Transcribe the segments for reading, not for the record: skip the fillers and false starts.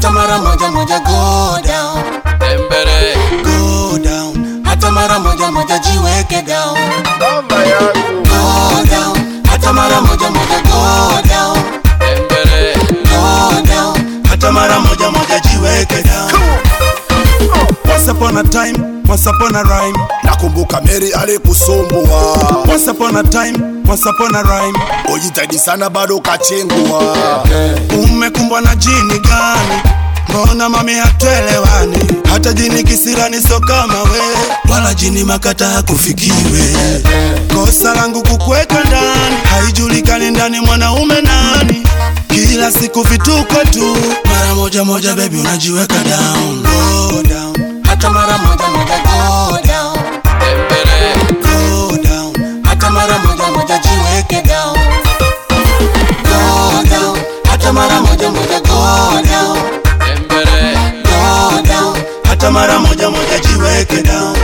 hata mara moja moja, go down. Tembele, Go down, hata mara moja moja, jiweke down. Mama yangu, Go down, hata mara moja moja, go down. tembele, Go down, hata mara moja moja, jiweke down. Once upon a time, once upon a rhyme. nakumbuka Mary alikusumbua. Once upon a time, once upon a rhyme. Ujitahidi sana bado kachengua. Umekumbwa na jini gani? Mbona mami hatuelewani? Hata jini kisirani so kama we, wala jini makata hakufikiwe. Kosa langu kukuweka ndani, haijulikani ndani mwanaume nani. Kila siku vituko tu, mara moja moja baby unajiweka down. Go down, Hata mara moja moja, go down. tembele, go down, Hata mara moja moja, jiweke down. Go down, hata mara moja moja, go down. tembele, Go down, hata mara moja moja, jiweke down.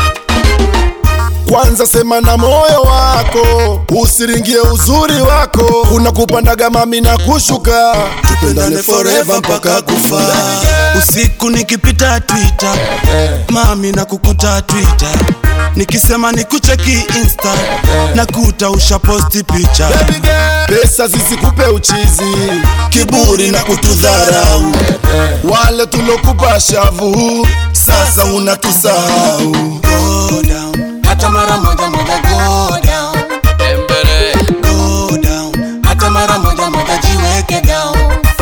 Kwanza sema na moyo wako, usiringie uzuri wako. Kuna kupandaga mami na kushuka, Tupendane forever mpaka kufa. Usiku nikipita Twitter, mami na kukuta Twitter. Nikisema nikucheki Insta, nakuta ushaposti picha. pesa zisikupe uchizi, Kiburi na kutudharau, wale tulokupa shavu sasa unatusahau. go down, hata mara moja moja, go down. tembele, go down, Hata mara moja moja, jiweke down.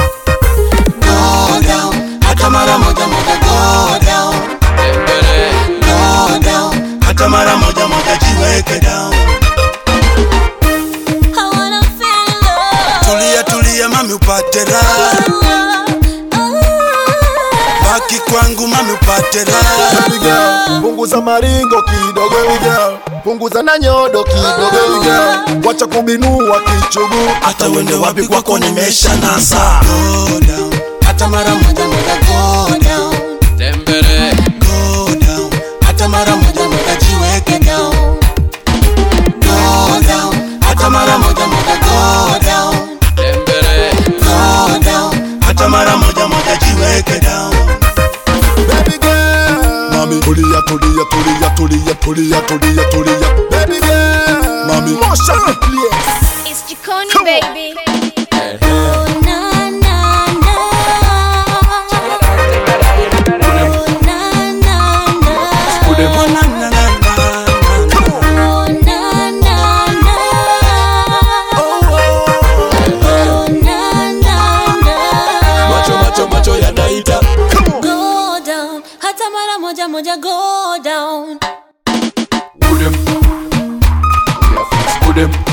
Go down, hata mara moja moja, go down. tembele, Go down, hata mara moja moja, jiweke down. I wanna feel love. Tulia tulia mami upate raha, baki kwangu mami upate raha. Baby girl, punguza maringo kidogo, baby girl, punguza na nyodo kidogo, baby girl, wacha kubinua kichugu. Hata wende wapi kwako nimesha nasa. Go down, hata mara moja moja, go down. tembele, go down, Hata mara moja moja, jiweke down. Go down, hata mara moja moja, go down. tembele, Go down, hata mara moja moja, jiweke down. Baby girl, mami tulia tulia tulia tulia tulia tulia tulia. Baby girl, mami motion the place. It's Jikoni, baby. Oh, na, na, na. Oh, na, na, na. Oh, na, na, na, na, na. Oh, na, na, na. Oh, na, na, na. macho macho macho yanaita. Go down, hata mara moja moja, go down. Put them,